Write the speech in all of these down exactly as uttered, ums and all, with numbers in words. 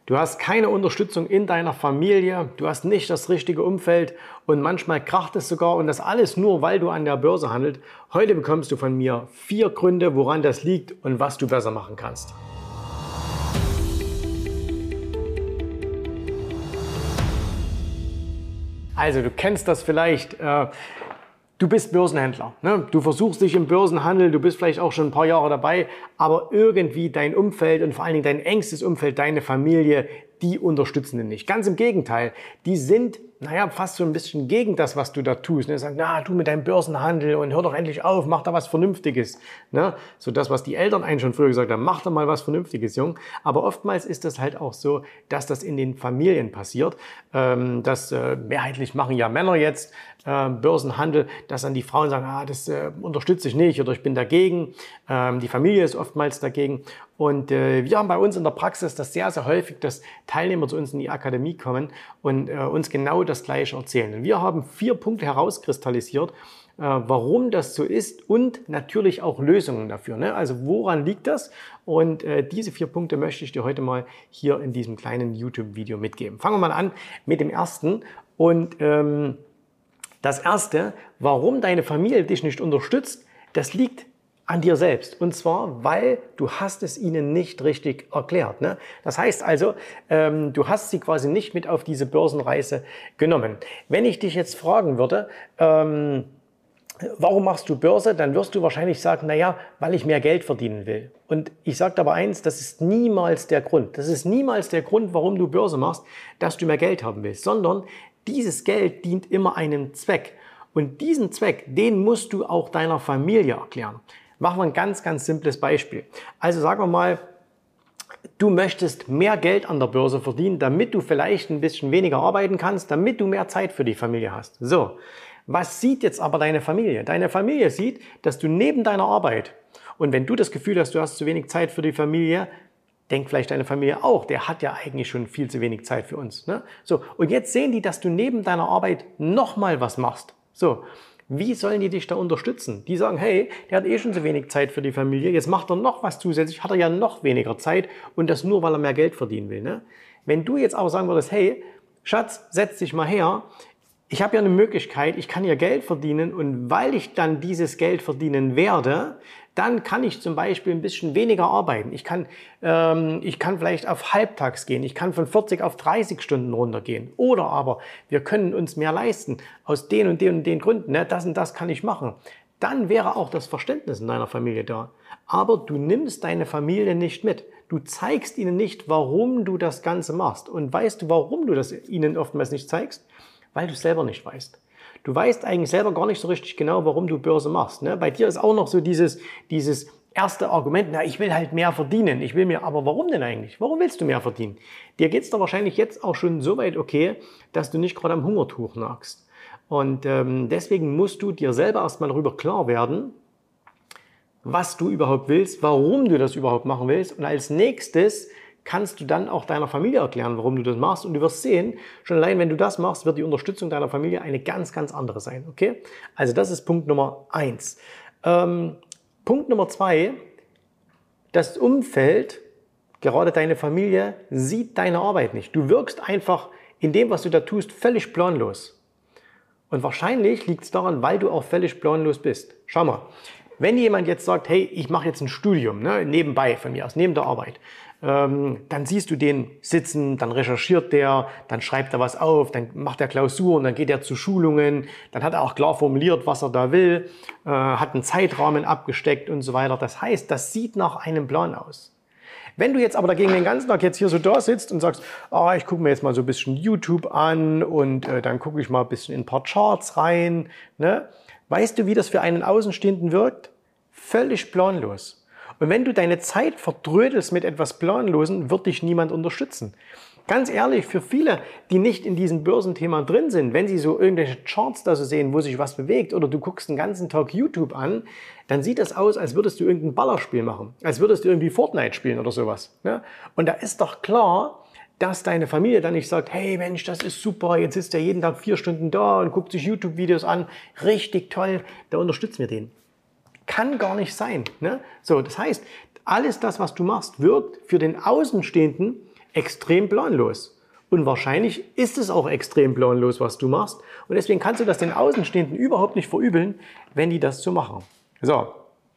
Du hast keine Unterstützung in deiner Familie, du hast nicht das richtige Umfeld und manchmal kracht es sogar und das alles nur, weil du an der Börse handelst. Heute bekommst du von mir vier Gründe, woran das liegt und was du besser machen kannst. Also du kennst das vielleicht, äh, du bist Börsenhändler, ne? Du versuchst dich im Börsenhandel, du bist vielleicht auch schon ein paar Jahre dabei, aber irgendwie dein Umfeld und vor allen Dingen dein engstes Umfeld, deine Familie, die unterstützen dich nicht. Ganz im Gegenteil, die sind, naja, fast so ein bisschen gegen das, was du da tust. Ne? Sagen, na, du mit deinem Börsenhandel und hör doch endlich auf, mach da was Vernünftiges. Ne? So das, was die Eltern einen schon früher gesagt haben, mach doch mal was Vernünftiges, Jung. Aber oftmals ist das halt auch so, dass das in den Familien passiert. Ähm, das äh, mehrheitlich machen ja Männer jetzt äh, Börsenhandel, dass dann die Frauen sagen, ah, das äh, unterstütze ich nicht oder ich bin dagegen. Ähm, die Familie ist oftmals dagegen. Und äh, wir haben bei uns in der Praxis das sehr, sehr häufig, dass Teilnehmer zu uns in die Akademie kommen und äh, uns genau das Gleiche erzählen. Und wir haben vier Punkte herauskristallisiert, äh, warum das so ist und natürlich auch Lösungen dafür. Ne? Also woran liegt das? Und äh, diese vier Punkte möchte ich dir heute mal hier in diesem kleinen YouTube-Video mitgeben. Fangen wir mal an mit dem ersten. Und ähm, das erste, warum deine Familie dich nicht unterstützt, das liegt an dir selbst. Und zwar, weil du hast es ihnen nicht richtig erklärt. Ne? Das heißt also, ähm, du hast sie quasi nicht mit auf diese Börsenreise genommen. Wenn ich dich jetzt fragen würde, ähm, warum machst du Börse, dann wirst du wahrscheinlich sagen, naja, weil ich mehr Geld verdienen will. Und ich sage aber eins, das ist niemals der Grund. Das ist niemals der Grund, warum du Börse machst, dass du mehr Geld haben willst, sondern dieses Geld dient immer einem Zweck. Und diesen Zweck, den musst du auch deiner Familie erklären. Machen wir ein ganz, ganz simples Beispiel. Also sagen wir mal, du möchtest mehr Geld an der Börse verdienen, damit du vielleicht ein bisschen weniger arbeiten kannst, damit du mehr Zeit für die Familie hast. So, was sieht jetzt aber deine Familie? Deine Familie sieht, dass du neben deiner Arbeit, und wenn du das Gefühl hast, du hast zu wenig Zeit für die Familie, denkt vielleicht deine Familie auch, der hat ja eigentlich schon viel zu wenig Zeit für uns. Ne? So, und jetzt sehen die, dass du neben deiner Arbeit nochmal was machst. So, wie sollen die dich da unterstützen? Die sagen, hey, der hat eh schon so wenig Zeit für die Familie, jetzt macht er noch was zusätzlich, hat er ja noch weniger Zeit und das nur, weil er mehr Geld verdienen will. Ne? Wenn du jetzt aber sagen würdest, hey, Schatz, setz dich mal her, ich habe ja eine Möglichkeit, ich kann ja Geld verdienen und weil ich dann dieses Geld verdienen werde, dann kann ich zum Beispiel ein bisschen weniger arbeiten. Ich kann, ähm, ich kann vielleicht auf halbtags gehen. Ich kann von vierzig auf dreißig Stunden runtergehen. Oder aber wir können uns mehr leisten aus den und den und den Gründen. Ne? Das und das kann ich machen. Dann wäre auch das Verständnis in deiner Familie da. Aber du nimmst deine Familie nicht mit. Du zeigst ihnen nicht, warum du das Ganze machst. Und weißt du, warum du das ihnen oftmals nicht zeigst? Weil du es selber nicht weißt. Du weißt eigentlich selber gar nicht so richtig genau, warum du Börse machst. Ne? Bei dir ist auch noch so dieses, dieses erste Argument, na, ich will halt mehr verdienen. Ich will mehr, aber warum denn eigentlich? Warum willst du mehr verdienen? Dir geht es doch wahrscheinlich jetzt auch schon so weit okay, dass du nicht gerade am Hungertuch nagst. Und ähm, deswegen musst du dir selber erstmal darüber klar werden, was du überhaupt willst, warum du das überhaupt machen willst. Und als nächstes kannst du dann auch deiner Familie erklären, warum du das machst. Und du wirst sehen, schon allein wenn du das machst, wird die Unterstützung deiner Familie eine ganz, ganz andere sein. Okay? Also das ist Punkt Nummer eins. Ähm, Punkt Nummer zwei, das Umfeld, gerade deine Familie, sieht deine Arbeit nicht. Du wirkst einfach in dem, was du da tust, völlig planlos. Und wahrscheinlich liegt es daran, weil du auch völlig planlos bist. Schau mal, wenn jemand jetzt sagt, hey, ich mache jetzt ein Studium, ne, nebenbei von mir aus, neben der Arbeit, ähm, dann siehst du den sitzen, dann recherchiert der, dann schreibt er was auf, dann macht er Klausuren, dann geht er zu Schulungen, dann hat er auch klar formuliert, was er da will, äh, hat einen Zeitrahmen abgesteckt und so weiter. Das heißt, das sieht nach einem Plan aus. Wenn du jetzt aber dagegen den ganzen Tag jetzt hier so da sitzt und sagst, oh, ich gucke mir jetzt mal so ein bisschen YouTube an und äh, dann gucke ich mal ein bisschen in ein paar Charts rein, ne? Weißt du, wie das für einen Außenstehenden wirkt? Völlig planlos. Und wenn du deine Zeit verdrödelst mit etwas Planlosen, wird dich niemand unterstützen. Ganz ehrlich, für viele, die nicht in diesem Börsenthema drin sind, wenn sie so irgendwelche Charts da so sehen, wo sich was bewegt, oder du guckst den ganzen Tag YouTube an, dann sieht das aus, als würdest du irgendein Ballerspiel machen, als würdest du irgendwie Fortnite spielen oder sowas. Und da ist doch klar, dass deine Familie dann nicht sagt, hey Mensch, das ist super, jetzt sitzt er jeden Tag vier Stunden da und guckt sich YouTube-Videos an, richtig toll, da unterstützen wir den. Kann gar nicht sein. Ne? So, das heißt, alles das, was du machst, wirkt für den Außenstehenden extrem planlos. Und wahrscheinlich ist es auch extrem planlos, was du machst. Und deswegen kannst du das den Außenstehenden überhaupt nicht verübeln, wenn die das so machen. So,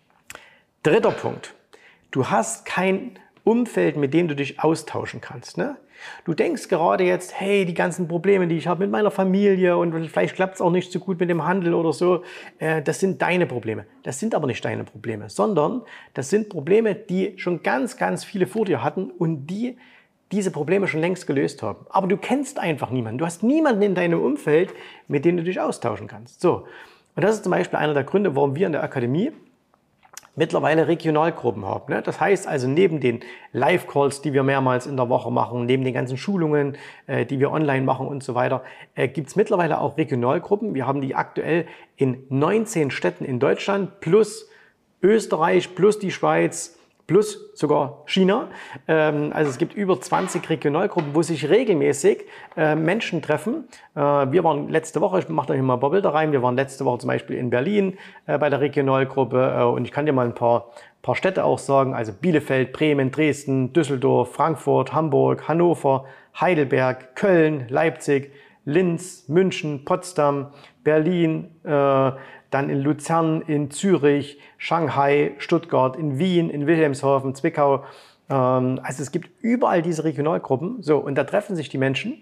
dritter Punkt. Du hast kein Umfeld, mit dem du dich austauschen kannst. Ne? Du denkst gerade jetzt, hey, die ganzen Probleme, die ich habe mit meiner Familie und vielleicht klappt es auch nicht so gut mit dem Handel oder so, äh, das sind deine Probleme. Das sind aber nicht deine Probleme, sondern das sind Probleme, die schon ganz, ganz viele vor dir hatten und die diese Probleme schon längst gelöst haben. Aber du kennst einfach niemanden. Du hast niemanden in deinem Umfeld, mit dem du dich austauschen kannst. So. Und das ist zum Beispiel einer der Gründe, warum wir in der Akademie mittlerweile Regionalgruppen haben. Ne? Das heißt also, neben den Live-Calls, die wir mehrmals in der Woche machen, neben den ganzen Schulungen, äh, die wir online machen und so weiter, äh, gibt es mittlerweile auch Regionalgruppen. Wir haben die aktuell in neunzehn Städten in Deutschland plus Österreich plus die Schweiz plus sogar China. Ähm, also es gibt über zwanzig Regionalgruppen, wo sich regelmäßig äh, Menschen treffen. Äh, wir waren letzte Woche, ich mache da hier mal ein paar Bilder rein, wir waren letzte Woche zum Beispiel in Berlin äh, bei der Regionalgruppe äh, und ich kann dir mal ein paar, paar Städte auch sagen, also Bielefeld, Bremen, Dresden, Düsseldorf, Frankfurt, Hamburg, Hannover, Heidelberg, Köln, Leipzig, Linz, München, Potsdam, Berlin, äh, dann in Luzern, in Zürich, Shanghai, Stuttgart, in Wien, in Wilhelmshaven, Zwickau. Ähm, also es gibt überall diese Regionalgruppen. So, und da treffen sich die Menschen,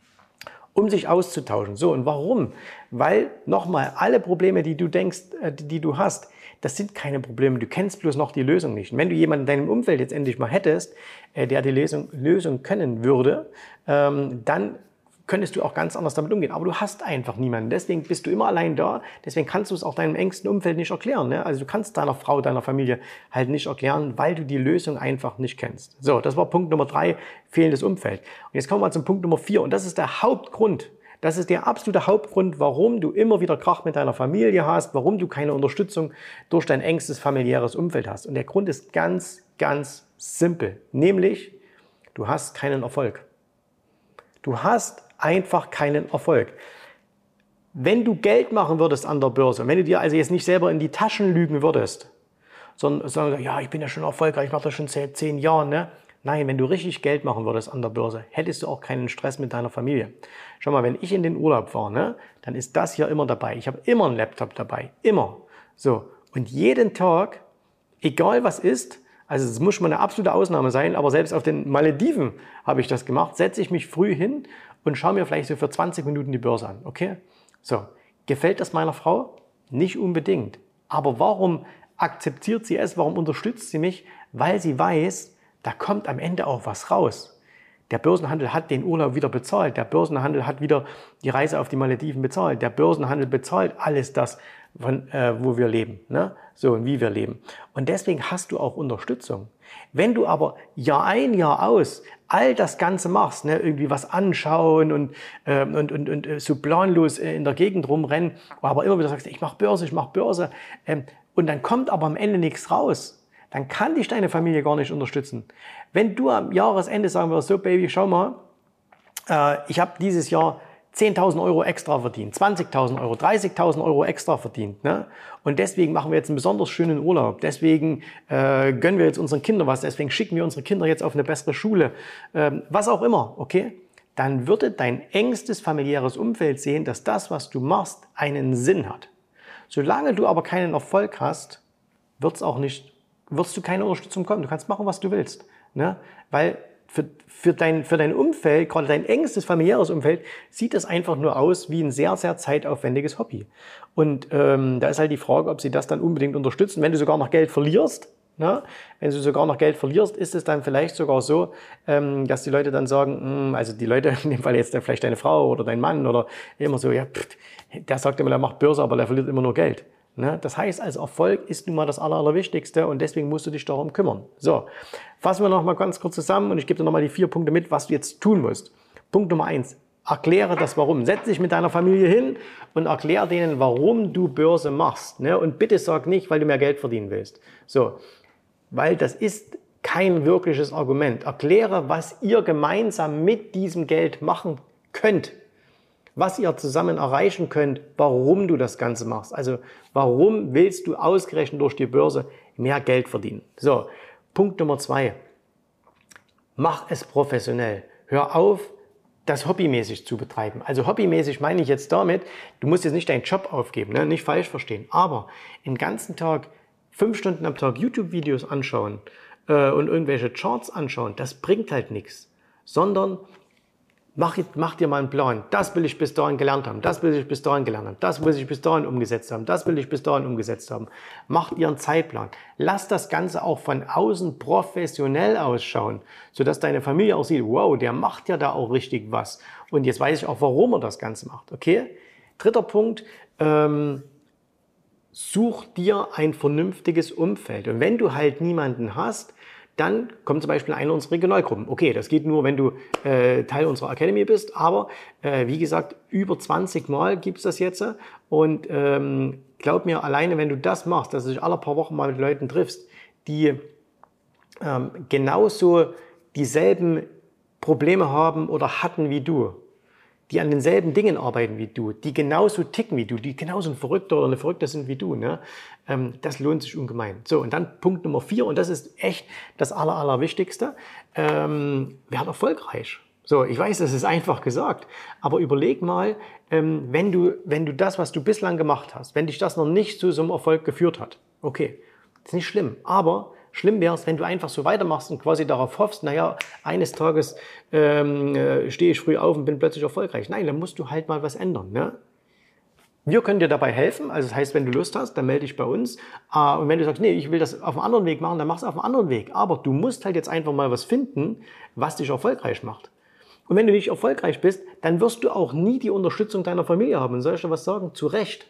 um sich auszutauschen. So, und warum? Weil, nochmal, alle Probleme, die du denkst, äh, die, die du hast, das sind keine Probleme. Du kennst bloß noch die Lösung nicht. Und wenn du jemanden in deinem Umfeld jetzt endlich mal hättest, äh, der die Lösung, Lösung können würde, ähm, dann könntest du auch ganz anders damit umgehen. Aber du hast einfach niemanden. Deswegen bist du immer allein da. Deswegen kannst du es auch deinem engsten Umfeld nicht erklären. Ne? Also du kannst deiner Frau, deiner Familie halt nicht erklären, weil du die Lösung einfach nicht kennst. So, das war Punkt Nummer drei, fehlendes Umfeld. Und jetzt kommen wir zum Punkt Nummer vier. Und das ist der Hauptgrund. Das ist der absolute Hauptgrund, warum du immer wieder Krach mit deiner Familie hast, warum du keine Unterstützung durch dein engstes familiäres Umfeld hast. Und der Grund ist ganz, ganz simpel. Nämlich, du hast keinen Erfolg. Du hast einfach keinen Erfolg. Wenn du Geld machen würdest an der Börse, wenn du dir also jetzt nicht selber in die Taschen lügen würdest, sondern sagen, ja, ich bin ja schon erfolgreich, ich mache das schon seit zehn Jahren. Ne? Nein, wenn du richtig Geld machen würdest an der Börse, hättest du auch keinen Stress mit deiner Familie. Schau mal, wenn ich in den Urlaub fahre, ne, dann ist das hier immer dabei. Ich habe immer einen Laptop dabei, immer. So, und jeden Tag, egal was ist, also es muss schon mal eine absolute Ausnahme sein, aber selbst auf den Malediven habe ich das gemacht, setze ich mich früh hin und schaue mir vielleicht so für zwanzig Minuten die Börse an. Okay? So, gefällt das meiner Frau? Nicht unbedingt. Aber warum akzeptiert sie es? Warum unterstützt sie mich? Weil sie weiß, da kommt am Ende auch was raus. Der Börsenhandel hat den Urlaub wieder bezahlt. Der Börsenhandel hat wieder die Reise auf die Malediven bezahlt. Der Börsenhandel bezahlt alles das, von, äh, wo wir leben, ne? So und wie wir leben. Und deswegen hast du auch Unterstützung. Wenn du aber Jahr ein, Jahr aus all das Ganze machst, ne, irgendwie was anschauen und, äh, und, und, und äh, so planlos äh, in der Gegend rumrennen, aber immer wieder sagst, ich mache Börse, ich mache Börse, ähm, und dann kommt aber am Ende nichts raus, dann kann dich deine Familie gar nicht unterstützen. Wenn du am Jahresende sagen würdest, so Baby, schau mal, äh, ich habe dieses Jahr zehntausend Euro extra verdient, zwanzigtausend Euro, dreißigtausend Euro extra verdient. Ne? Und deswegen machen wir jetzt einen besonders schönen Urlaub. Deswegen äh, gönnen wir jetzt unseren Kindern was. Deswegen schicken wir unsere Kinder jetzt auf eine bessere Schule. Ähm, was auch immer, okay? Dann würde dein engstes familiäres Umfeld sehen, dass das, was du machst, einen Sinn hat. Solange du aber keinen Erfolg hast, wird's auch nicht, wirst du keine Unterstützung bekommen. Du kannst machen, was du willst. Ne? Weil Für, für, dein, für dein Umfeld, gerade dein engstes familiäres Umfeld, sieht es einfach nur aus wie ein sehr, sehr zeitaufwendiges Hobby. Und ähm, da ist halt die Frage, ob sie das dann unbedingt unterstützen. Wenn du sogar noch Geld verlierst, ne? Wenn du sogar noch Geld verlierst, ist es dann vielleicht sogar so, ähm, dass die Leute dann sagen, mh, also die Leute, in dem Fall jetzt vielleicht deine Frau oder dein Mann oder immer so, ja, pff, der sagt immer, der macht Börse, aber der verliert immer nur Geld. Ne? Das heißt, also Erfolg ist nun mal das Aller, Allerwichtigste und deswegen musst du dich darum kümmern. So, fassen wir noch mal ganz kurz zusammen und ich gebe dir noch mal die vier Punkte mit, was du jetzt tun musst. Punkt Nummer eins, erkläre das Warum. Setz dich mit deiner Familie hin und erkläre denen, warum du Börse machst. Ne? Und bitte sag nicht, weil du mehr Geld verdienen willst. So, weil das ist kein wirkliches Argument. Erkläre, was ihr gemeinsam mit diesem Geld machen könnt. Was ihr zusammen erreichen könnt, warum du das Ganze machst. Also warum willst du ausgerechnet durch die Börse mehr Geld verdienen? So, Punkt Nummer zwei. mach es professionell. Hör auf, das hobbymäßig zu betreiben. Also hobbymäßig meine ich jetzt damit, du musst jetzt nicht deinen Job aufgeben, ne? Nicht falsch verstehen, aber den ganzen Tag, fünf Stunden am Tag YouTube-Videos anschauen äh, und irgendwelche Charts anschauen, das bringt halt nichts, sondern Mach, mach dir mal einen Plan. Das will ich bis dahin gelernt haben. Das will ich bis dahin gelernt haben. Das will ich bis dahin umgesetzt haben. Das will ich bis dahin umgesetzt haben. Mach dir einen Zeitplan. Lass das Ganze auch von außen professionell ausschauen, sodass deine Familie auch sieht, wow, der macht ja da auch richtig was. Und jetzt weiß ich auch, warum er das Ganze macht. Okay? Dritter Punkt, ähm, such dir ein vernünftiges Umfeld. Und wenn du halt niemanden hast, dann kommt zum Beispiel eine unserer Regionalgruppen. Okay, das geht nur, wenn du äh, Teil unserer Academy bist, aber äh, wie gesagt, über zwanzig Mal gibt's das jetzt. Und ähm, glaub mir, alleine wenn du das machst, dass du dich alle paar Wochen mal mit Leuten triffst, die ähm, genauso dieselben Probleme haben oder hatten wie du, die an denselben Dingen arbeiten wie du, die genauso ticken wie du, die genauso ein Verrückter oder eine Verrückte sind wie du, ne? Ähm, das lohnt sich ungemein. So, und dann Punkt Nummer vier, und das ist echt das Aller, Allerwichtigste, ähm, werd erfolgreich. So, ich weiß, das ist einfach gesagt, aber überleg mal, ähm, wenn du, wenn du das, was du bislang gemacht hast, wenn dich das noch nicht zu so einem Erfolg geführt hat, okay, das ist nicht schlimm, aber schlimm wäre es, wenn du einfach so weitermachst und quasi darauf hoffst, naja, eines Tages ähm, äh, stehe ich früh auf und bin plötzlich erfolgreich. Nein, dann musst du halt mal was ändern. Ne? Wir können dir dabei helfen. Also das heißt, wenn du Lust hast, dann melde dich bei uns. Äh, und wenn du sagst, nee, ich will das auf einem anderen Weg machen, dann mach es auf einem anderen Weg. Aber du musst halt jetzt einfach mal was finden, was dich erfolgreich macht. Und wenn du nicht erfolgreich bist, dann wirst du auch nie die Unterstützung deiner Familie haben. Und soll ich dir was sagen? Zu Recht.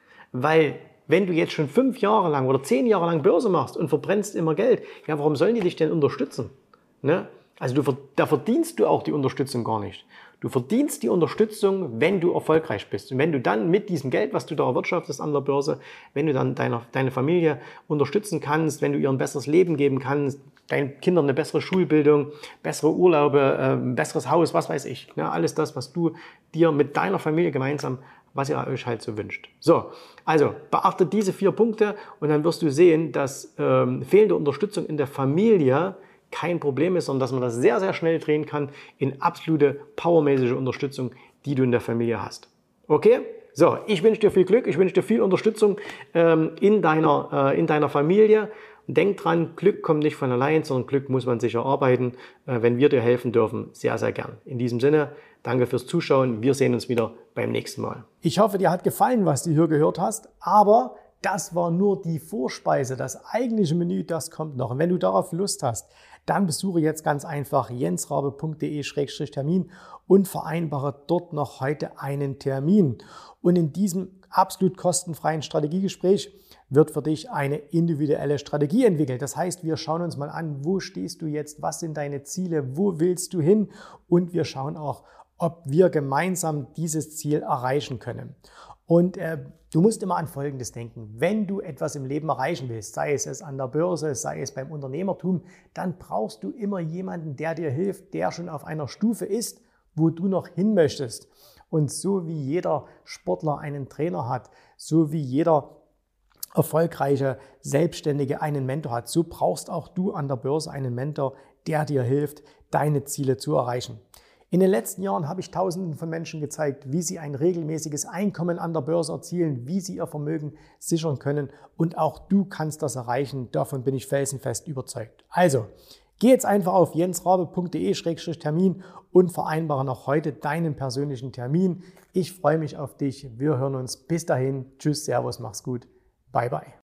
Weil wenn du jetzt schon fünf Jahre lang oder zehn Jahre lang Börse machst und verbrennst immer Geld, ja, warum sollen die dich denn unterstützen? Ne? Also du, da verdienst du auch die Unterstützung gar nicht. Du verdienst die Unterstützung, wenn du erfolgreich bist. Und wenn du dann mit diesem Geld, was du da erwirtschaftest an der Börse, wenn du dann deine, deine Familie unterstützen kannst, wenn du ihr ein besseres Leben geben kannst, deinen Kindern eine bessere Schulbildung, bessere Urlaube, äh, ein besseres Haus, was weiß ich. Ne? Alles das, was du dir mit deiner Familie gemeinsam, was ihr euch halt so wünscht. So, also beachtet diese vier Punkte und dann wirst du sehen, dass ähm, fehlende Unterstützung in der Familie kein Problem ist, sondern dass man das sehr, sehr schnell drehen kann in absolute powermäßige Unterstützung, die du in der Familie hast. Okay? So, ich wünsche dir viel Glück, ich wünsche dir viel Unterstützung ähm, in, deiner, äh, in deiner Familie. Denk dran, Glück kommt nicht von allein, sondern Glück muss man sich erarbeiten. Äh, wenn wir dir helfen dürfen, sehr, sehr gern. In diesem Sinne, danke fürs Zuschauen. Wir sehen uns wieder beim nächsten Mal. Ich hoffe, dir hat gefallen, was du hier gehört hast, aber das war nur die Vorspeise. Das eigentliche Menü, das kommt noch. Und wenn du darauf Lust hast, dann besuche jetzt ganz einfach jensrabe punkt de Schrägstrich Termin und vereinbare dort noch heute einen Termin. Und in diesem absolut kostenfreien Strategiegespräch wird für dich eine individuelle Strategie entwickelt. Das heißt, wir schauen uns mal an, wo stehst du jetzt, was sind deine Ziele, wo willst du hin, und wir schauen auch, ob wir gemeinsam dieses Ziel erreichen können. Und äh, du musst immer an Folgendes denken: Wenn du etwas im Leben erreichen willst, sei es, es an der Börse, sei es beim Unternehmertum, dann brauchst du immer jemanden, der dir hilft, der schon auf einer Stufe ist, wo du noch hin möchtest. Und so wie jeder Sportler einen Trainer hat, so wie jeder erfolgreiche Selbstständige einen Mentor hat, so brauchst auch du an der Börse einen Mentor, der dir hilft, deine Ziele zu erreichen. In den letzten Jahren habe ich Tausenden von Menschen gezeigt, wie sie ein regelmäßiges Einkommen an der Börse erzielen, wie sie ihr Vermögen sichern können, und auch du kannst das erreichen. Davon bin ich felsenfest überzeugt. Also, geh jetzt einfach auf jensrabe punkt de Schrägstrich Termin und vereinbare noch heute deinen persönlichen Termin. Ich freue mich auf dich. Wir hören uns. Bis dahin. Tschüss, Servus, mach's gut. Bye, bye.